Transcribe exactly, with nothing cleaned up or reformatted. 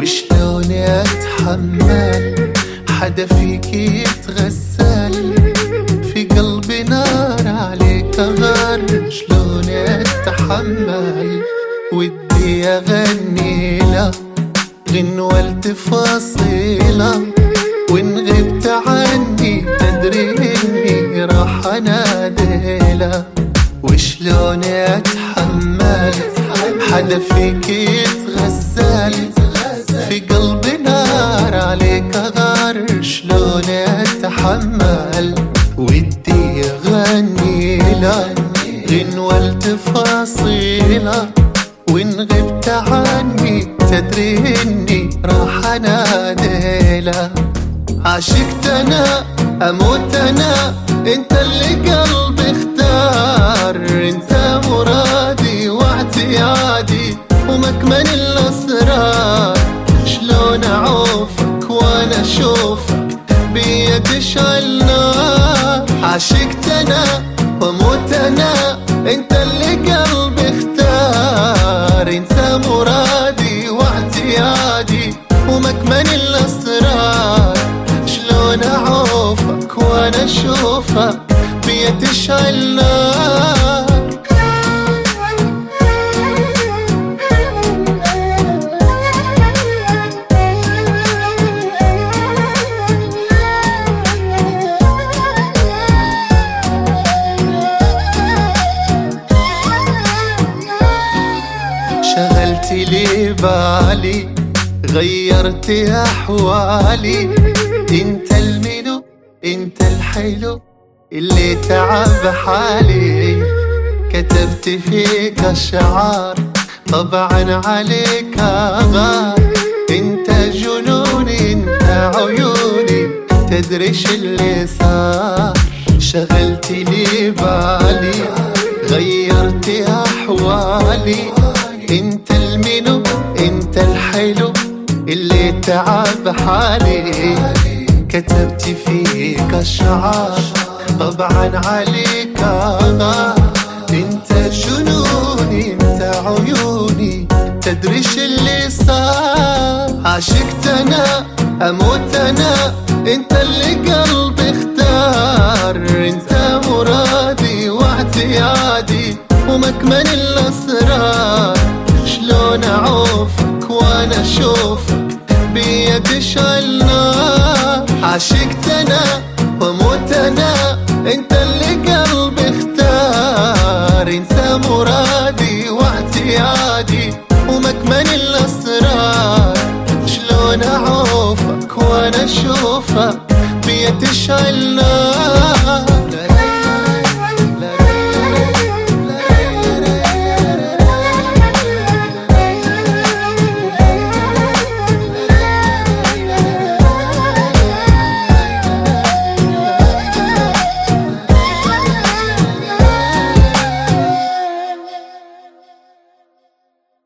وشلوني اتحمل حدا فيك يتغسل في قلبي نار عليك غار. شلوني اتحمل ودي اغني له غنوة التفاصيله، وان غبت عني تدري اني راح اناديله. وشلوني اتحمل حدا فيك يتغسل في قلبي نار عليك غار. شلوني اتحمل ودي اغني له غنوة التفاصيله، وان غبت عني تدري اني راح اناديله. عشقت انا اموت انا، انت اللي قلبي اختار. انت مرادي واعتيادي ومكمن الاسرار. شلون اعوفك وانا اشوفك بيد اشعل نار. عشقت انا واموت انا، انت اللي قلبي اختار. انت مرادي واعتيادي ومكمن الاسرار. شلون اعوفك وانا اشوفك بيد اشعل نار. شغلت لي بالي غيرت احوالي. انت المنو انت الحلو اللي تعب حالي. كتبت فيك اشعار طبعا عليك غار. انت جنوني انت عيوني تدريش اللي صار. شغلت لي بالي غيرت احوالي. انت المنو انت الحلو اللي تعب حالي. كتبت فيك اشعار طبعا عليك غار. انت جنوني انت عيوني تدريش اللي صار. عشقت انا اموت انا، انت اللي قلبي اختار. انت مرادي واعتيادي ومكمن الاسرار. شلون اعوفك وانا اشوفك بيد اشعل نار. عشقت انا واموت انا، انت اللي قلبي اختار. انت مرادي واعتيادي ومكمن الاسرار. شلون اعوفك وانا اشوفك بيد اشعل نار.